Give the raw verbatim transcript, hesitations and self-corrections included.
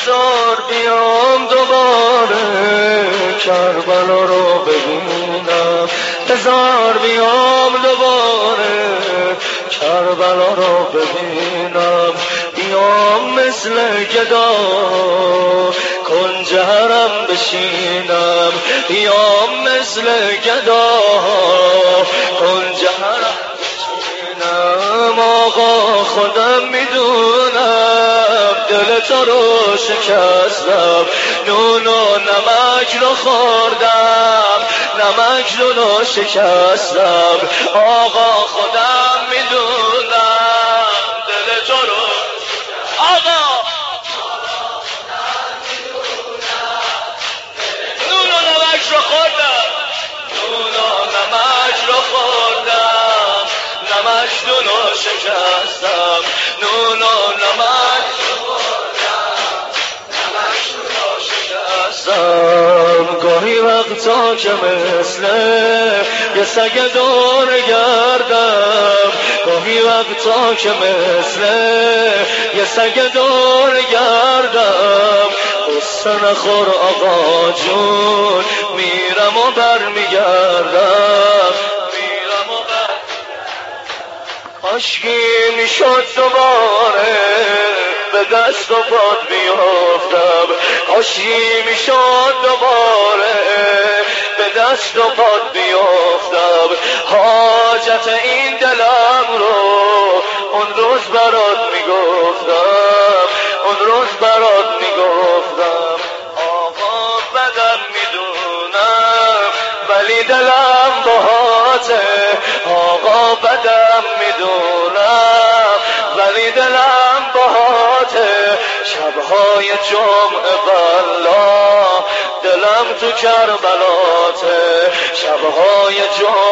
بذار بیام دوباره کربلا رو ببینم، بذار بیام دوباره کربلا رو ببینم، بیام مثل گدا کنج حرم بشینم، بیام مثل گدا کنج حرم بشینم. آقا خودم میدونم دل تو رو شکستم، نون و نمک رو خوردم، نمک رو شکستم. آقا خودم میدونم دل تو رو، آقا نون و نمک رو خوردم، نون و نمک رو خوردم، نمک رو شکستم، نون و نمک رو خوردم، نمک رو شکستم. گاهی وقتا که مثل یه سگ دور گردم، گاهی وقتا که مثل یه سگ دور گردم، قصه نخور آقا جون میرم و برمیگردم، میرم و بر کاشکی میشد دوباره به دست و پات بیافتم، کاشکی میشد دوباره به دست و پات بیافتم. حاجت این دلم رو اون روز برات میگفتم، اون روز برات میگفتم. آقا بدم میدونم ولی دلم باهاته، آقا بدم میدونم ولی دلم باهاته. شبهای جمعه بلا دلم تو کربلاته، شبهای جمعه